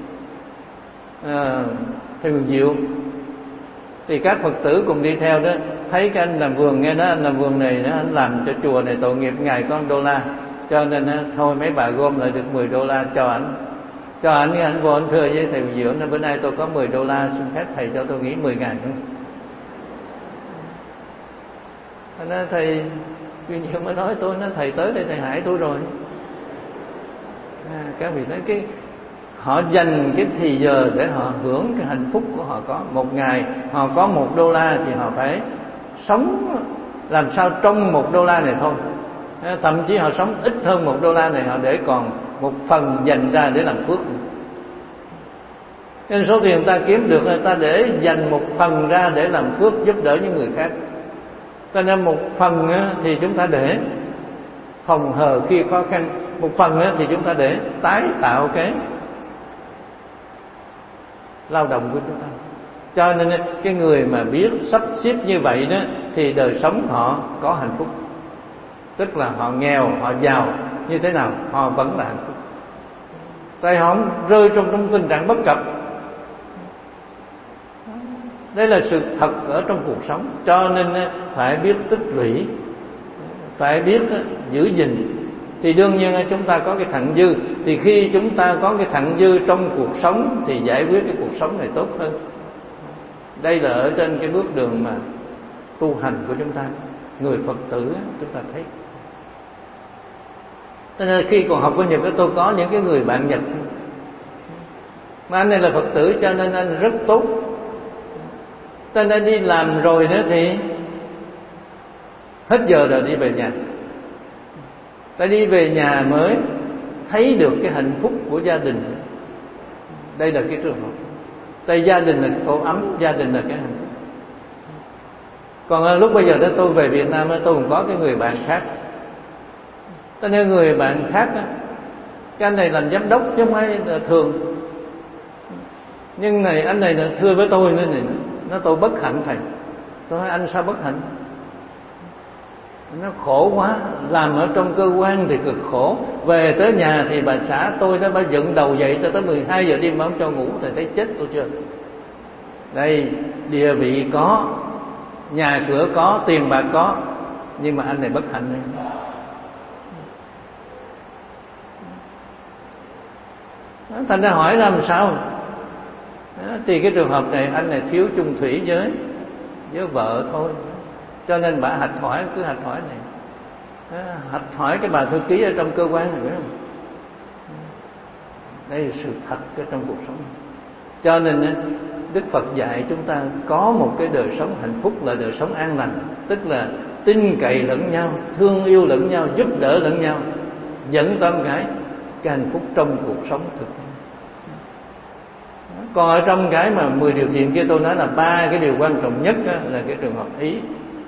à, thầy Mường Diệu, thì các Phật tử cùng đi theo đó, thấy cái anh làm vườn, nghe nói anh làm vườn này đó, anh làm cho chùa này tội nghiệp, ngày có một đô la, cho nên thôi mấy bà gom lại được mười đô la cho anh. Cho anh, anh vô anh thưa với thầy Mường Diệu, nói bữa nay tôi có mười đô la, xin phép thầy cho tôi nghỉ mười ngàn nữa. Anh nói thầy Mường Diệu mới nói tôi, nói thầy tới đây thầy hại tôi rồi. À, các vị nói cái họ dành cái thì giờ để họ hưởng cái hạnh phúc của họ có. Một ngày họ có một đô la thì họ phải sống làm sao trong một đô la này thôi. Thậm chí họ sống ít hơn một đô la này, họ để còn một phần dành ra để làm phước. Nên số tiền ta kiếm được người ta để dành một phần ra để làm phước giúp đỡ những người khác. Cho nên một phần thì chúng ta để phòng hờ khi khó khăn, một phần thì chúng ta để tái tạo cái lao động của chúng ta. Cho nên cái người mà biết sắp xếp như vậy đó thì đời sống họ có hạnh phúc. Tức là họ nghèo, họ giàu như thế nào họ vẫn là hạnh phúc. Tại họ không rơi trong, trong tình trạng bất cập. Đây là sự thật ở trong cuộc sống. Cho nên phải biết tích lũy, phải biết giữ gìn. Thì đương nhiên chúng ta có cái thặng dư. Thì khi chúng ta có cái thặng dư trong cuộc sống thì giải quyết cái cuộc sống này tốt hơn. Đây là ở trên cái bước đường mà tu hành của chúng ta, người Phật tử chúng ta thấy. Cho nên khi còn học bên Nhật tôi có những cái người bạn Nhật, mà anh này là Phật tử cho nên anh rất tốt. Cho nên đi làm rồi nữa thì hết giờ rồi đi về nhà. Ta đi về nhà mới thấy được cái hạnh phúc của gia đình. Đây là cái trường hợp. Tại gia đình là tổ ấm, gia đình là cái hạnh phúc. Còn lúc bây giờ đó tôi về Việt Nam tôi cũng có cái người bạn khác. Cho nên người bạn khác đó, cái anh này làm giám đốc chứ không phải là thường. Nhưng này anh này là thưa với tôi nữa này, nó tôi bất hạnh thầy. Tôi nói anh sao bất hạnh? Nó khổ quá, làm ở trong cơ quan thì cực khổ, về tới nhà thì bà xã tôi nó bà dựng đầu dậy cho tới mười hai giờ đêm mà không cho ngủ. Thầy thấy chết tôi chưa? Đây, địa vị có, nhà cửa có, tiền bạc có, nhưng mà anh này bất hạnh này. Thành ra hỏi làm sao? Thì cái trường hợp này anh này thiếu chung thủy với với vợ thôi. Cho nên bà hạch hỏi cứ hạch hỏi này, hạch hỏi cái bà thư ký ở trong cơ quan này, biết không? Đây là sự thật ở trong cuộc sống. Cho nên Đức Phật dạy chúng ta có một cái đời sống hạnh phúc là đời sống an lành, tức là tin cậy lẫn nhau, thương yêu lẫn nhau, giúp đỡ lẫn nhau, dẫn tâm cái cái hạnh phúc trong cuộc sống thực. Còn ở trong cái mà mười điều thiện kia tôi nói là ba cái điều quan trọng nhất là cái trường hợp ý.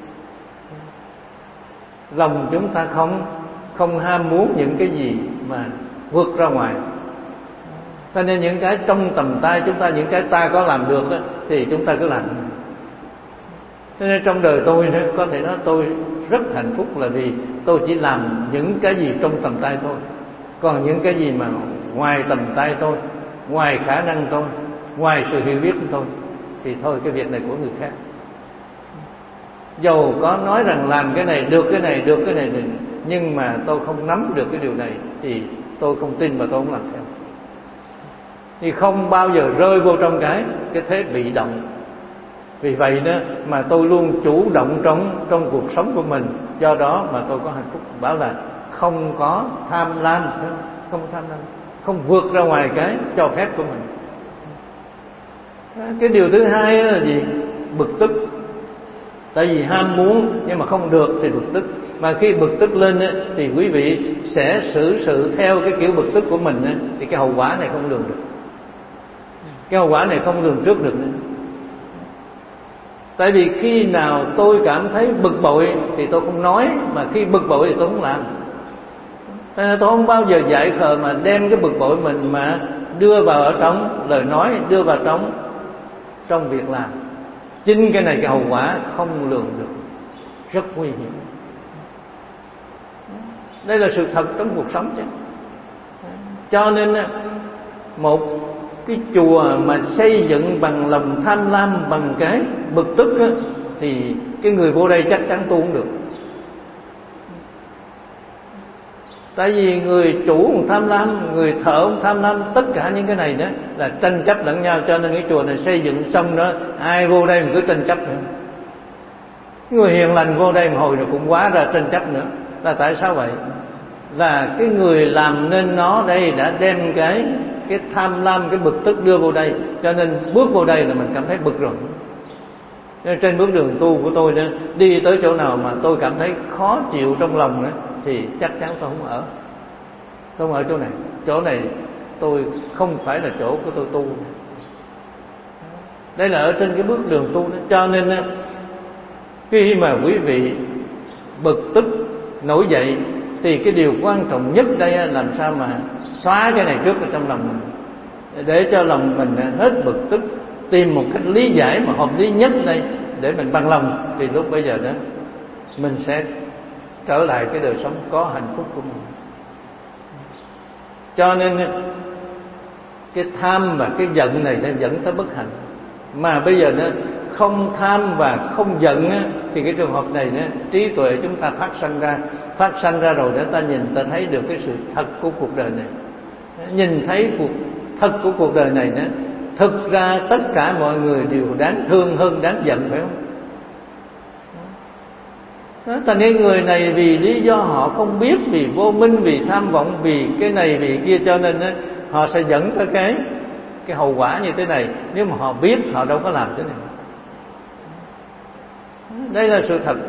Lòng chúng ta không không ham muốn những cái gì mà vượt ra ngoài. Cho nên những cái trong tầm tay chúng ta, những cái ta có làm được thì chúng ta cứ làm. Cho nên trong đời tôi có thể nói tôi rất hạnh phúc là vì tôi chỉ làm những cái gì trong tầm tay tôi. Còn những cái gì mà ngoài tầm tay tôi, ngoài khả năng tôi, ngoài sự hiểu biết của tôi thì thôi cái việc này của người khác. Dầu có nói rằng làm cái này, được cái này, được cái này, nhưng mà tôi không nắm được cái điều này thì tôi không tin và tôi không làm theo. Thì không bao giờ rơi vô trong cái cái thế bị động. Vì vậy đó mà tôi luôn chủ động trong trong cuộc sống của mình. Do đó mà tôi có hạnh phúc. Bảo là không có tham lam, không tham lam, không vượt ra ngoài cái cho phép của mình. Cái điều thứ hai là gì? Bực tức. Tại vì ham muốn nhưng mà không được thì bực tức. Mà khi bực tức lên thì quý vị sẽ xử sự theo cái kiểu bực tức của mình thì cái hậu quả này không lường được. Cái hậu quả này không lường trước được nữa. Tại vì khi nào tôi cảm thấy bực bội thì tôi không nói, mà khi bực bội thì tôi không làm. Tại nên tôi không bao giờ dại khờ mà đem cái bực bội mình mà đưa vào ở trong lời nói, đưa vào trong trong việc làm. Chính cái này cái hậu quả không lường được, rất nguy hiểm. Đây là sự thật trong cuộc sống chứ. Cho nên một cái chùa mà xây dựng bằng lòng tham lam, bằng cái bực tức á, thì cái người vô đây chắc chắn tu không được. Tại vì người chủ cũng tham lam, người thợ cũng tham lam, tất cả những cái này đó là tranh chấp lẫn nhau. Cho nên cái chùa này xây dựng xong đó, ai vô đây mình cứ tranh chấp nữa. Người hiền lành vô đây mà hồi rồi cũng quá ra tranh chấp nữa. Là tại sao vậy? Là cái người làm nên nó đây đã đem cái cái tham lam, cái bực tức đưa vô đây. Cho nên bước vô đây là mình cảm thấy bực rồi. Nên trên bước đường tu của tôi đó, đi tới chỗ nào mà tôi cảm thấy khó chịu trong lòng đó, thì chắc chắn tôi không ở. tôi không ở chỗ này, chỗ này tôi không phải là chỗ của tôi tu. Đây là ở trên cái bước đường tu đó. Cho nên khi mà quý vị bực tức nổi dậy thì cái điều quan trọng nhất đây là làm sao mà xóa cái này trước ở trong lòng mình, để cho lòng mình hết bực tức, tìm một cách lý giải mà hợp lý nhất đây để mình bằng lòng, thì lúc bây giờ đó mình sẽ trở lại cái đời sống có hạnh phúc của mình. Cho nên cái tham và cái giận này nó dẫn tới bất hạnh. Mà bây giờ nó không tham và không giận á, thì cái trường hợp này nó trí tuệ chúng ta phát sanh ra, phát sanh ra rồi để ta nhìn, ta thấy được cái sự thật của cuộc đời này, nhìn thấy cuộc thật của cuộc đời này nữa. Thực ra tất cả mọi người đều đáng thương hơn đáng giận, phải không? Thành những người này vì lý do họ không biết, vì vô minh, vì tham vọng, vì cái này vì kia, cho nên đó, họ sẽ dẫn tới cái cái hậu quả như thế này. Nếu mà họ biết, họ đâu có làm thế này. Đây là sự thật.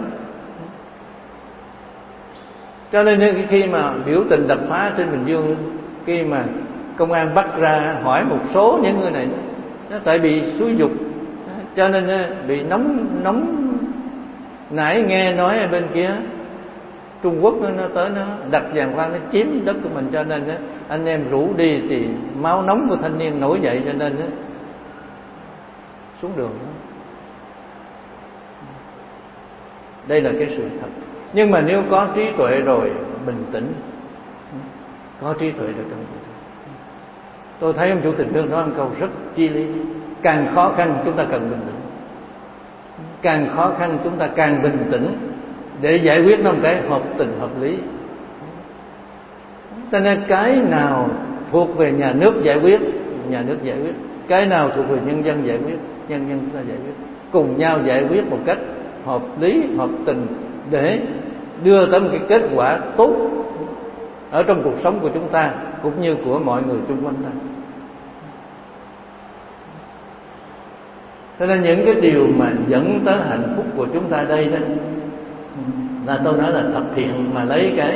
Cho nên khi mà biểu tình đập phá trên Bình Dương, khi mà công an bắt ra hỏi một số những người này, nó tại bị xúi dục, cho nên bị nóng nóng nãy nghe nói ở bên kia Trung Quốc nó, nó tới nó đặt giàn khoan, nó chiếm đất của mình, cho nên đó, anh em rủ đi thì máu nóng của thanh niên nổi dậy, cho nên đó, xuống đường đó. Đây là cái sự thật. Nhưng mà nếu có trí tuệ rồi, bình tĩnh, có trí tuệ rồi, tôi thấy ông chủ tịch nước nói một câu rất chi lý: càng khó khăn chúng ta cần bình tĩnh, càng khó khăn chúng ta càng bình tĩnh để giải quyết nó một cái hợp tình hợp lý. Cho nên cái nào thuộc về nhà nước giải quyết, nhà nước giải quyết; cái nào thuộc về nhân dân giải quyết, nhân dân chúng ta giải quyết, cùng nhau giải quyết một cách hợp lý, hợp tình, để đưa tới một cái kết quả tốt ở trong cuộc sống của chúng ta cũng như của mọi người xung quanh ta. Cho nên những cái điều mà dẫn tới hạnh phúc của chúng ta đây đó, là tôi nói là thật thiện, mà lấy cái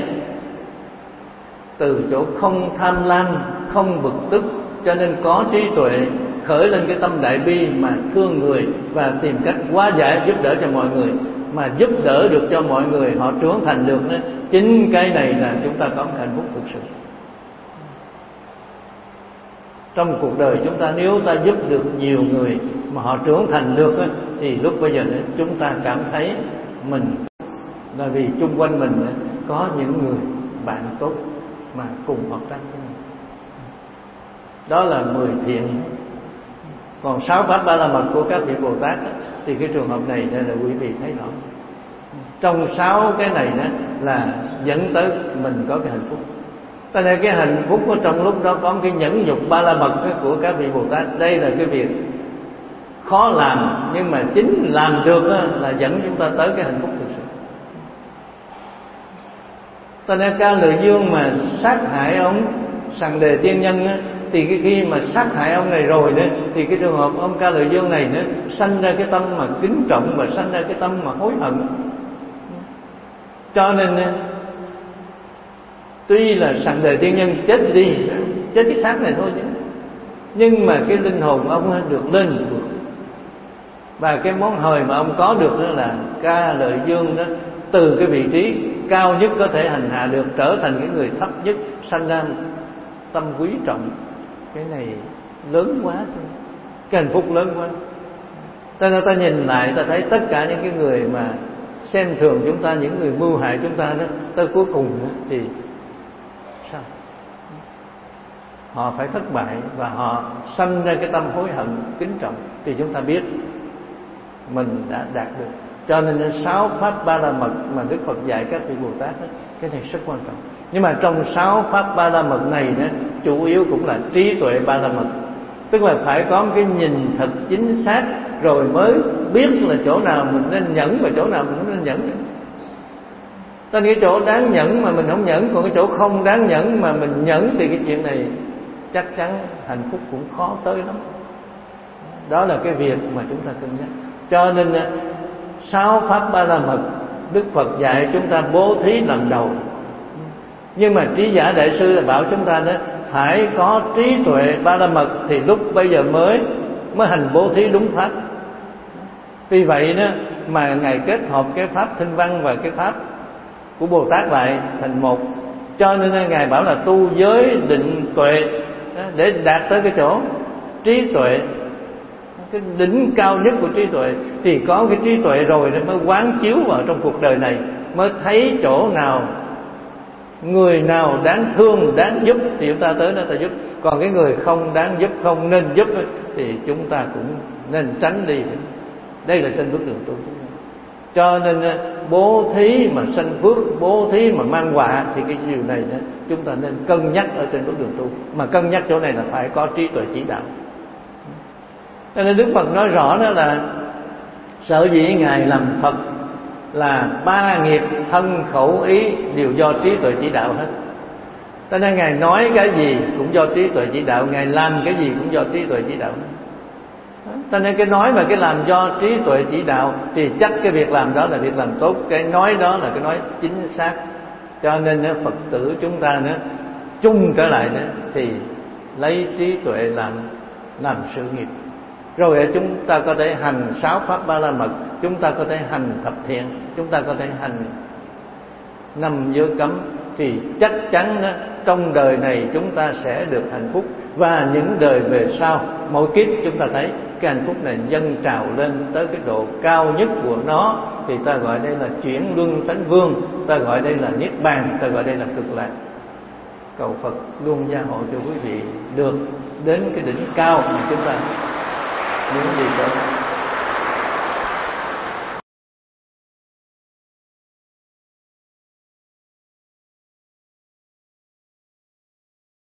từ chỗ không tham lam, không bực tức, cho nên có trí tuệ, khởi lên cái tâm đại bi mà thương người và tìm cách hóa giải, giúp đỡ cho mọi người, mà giúp đỡ được cho mọi người họ trưởng thành được đó. Chính cái này là chúng ta có hạnh phúc thực sự. Trong cuộc đời chúng ta, nếu ta giúp được nhiều người mà họ trưởng thành được đó, thì lúc bây giờ chúng ta cảm thấy mình là vì chung quanh mình có những người bạn tốt mà cùng hợp tác với mình. Đó là mười thiện. Còn sáu pháp ba la mật của các vị Bồ Tát đó, thì cái trường hợp này đây là quý vị thấy rõ. Trong sáu cái này đó là dẫn tới mình có cái hạnh phúc. Cho nên cái hạnh phúc của trong lúc đó có cái nhẫn nhục ba la mật của các vị Bồ Tát. Đây là cái việc khó làm, nhưng mà chính làm được đó là dẫn chúng ta tới cái hạnh phúc thực sự. Cho nên Ca Lợi Dương mà sát hại ông Sằng Đề Tiên Nhân á, thì cái khi mà sát hại ông này rồi đó, thì cái trường hợp ông Ca Lợi Dương này nữa sanh ra cái tâm mà kính trọng và sanh ra cái tâm mà hối hận. Cho nên tuy là Sằng Đề Tiên Nhân chết đi, chết cái xác này thôi chứ, nhưng mà cái linh hồn ông được lên được. Và cái món hời mà ông có được đó là Ca Lợi Dương đó, từ cái vị trí cao nhất có thể hành hạ được, trở thành cái người thấp nhất, sanh ra tâm quý trọng. Cái này lớn quá thôi, cái hạnh phúc lớn quá. Cho nên ta nhìn lại, ta thấy tất cả những cái người mà xem thường chúng ta, những người mưu hại chúng ta đó, tới cuối cùng đó, thì sao? Họ phải thất bại và họ sanh ra cái tâm hối hận, kính trọng, thì chúng ta biết mình đã đạt được. Cho nên sáu pháp ba la mật mà Đức Phật dạy các vị Bồ Tát đó, cái này rất quan trọng. Nhưng mà trong sáu pháp ba la mật này đó, chủ yếu cũng là trí tuệ ba la mật. Tức là phải có một cái nhìn thật chính xác, rồi mới biết là chỗ nào mình nên nhẫn và chỗ nào mình không nên nhẫn. Tên cái chỗ đáng nhẫn mà mình không nhẫn, còn cái chỗ không đáng nhẫn mà mình nhẫn, thì cái chuyện này chắc chắn hạnh phúc cũng khó tới lắm. Đó là cái việc mà chúng ta cân nhắc. Cho nên sáu pháp ba la mật Đức Phật dạy chúng ta bố thí lần đầu. Nhưng mà trí giả đại sư là bảo chúng ta đó phải có trí tuệ ba la mật thì lúc bây giờ mới mới hành bố thí đúng pháp. Vì vậy đó mà ngài kết hợp cái pháp Thanh Văn và cái pháp của Bồ Tát lại thành một. Cho nên ngài bảo là tu giới định tuệ để đạt tới cái chỗ trí tuệ, cái đỉnh cao nhất của trí tuệ. Thì có cái trí tuệ rồi nó mới quán chiếu vào trong cuộc đời này, mới thấy chỗ nào người nào đáng thương đáng giúp thì chúng ta tới đó ta giúp. Còn cái người không đáng giúp, không nên giúp thì chúng ta cũng nên tránh đi. Đây là trên bước đường tu. Cho nên bố thí mà sanh phước, bố thí mà mang họa thì cái điều này đó chúng ta nên cân nhắc ở trên bước đường tu. Mà cân nhắc chỗ này là phải có trí tuệ chỉ đạo. Cho nên Đức Phật nói rõ đó là sở dĩ ngài làm Phật là ba nghiệp thân khẩu ý đều do trí tuệ chỉ đạo hết. Cho nên ngài nói cái gì cũng do trí tuệ chỉ đạo, ngài làm cái gì cũng do trí tuệ chỉ đạo. Cho nên cái nói và cái làm do trí tuệ chỉ đạo thì chắc cái việc làm đó là việc làm tốt, cái nói đó là cái nói chính xác. Cho nên nữa, Phật tử chúng ta nữa chung trở lại nữa thì lấy trí tuệ làm làm sự nghiệp. Rồi chúng ta có thể hành sáu pháp ba la mật, chúng ta có thể hành thập thiện, chúng ta có thể hành năm giới cấm, thì chắc chắn đó, trong đời này chúng ta sẽ được hạnh phúc. Và những đời về sau, mỗi kiếp chúng ta thấy cái hạnh phúc này dâng trào lên tới cái độ cao nhất của nó, thì ta gọi đây là chuyển luân tánh vương, ta gọi đây là niết bàn, ta gọi đây là cực lạc. Cầu Phật luôn gia hộ cho quý vị được đến cái đỉnh cao mà chúng ta muốn đi tới.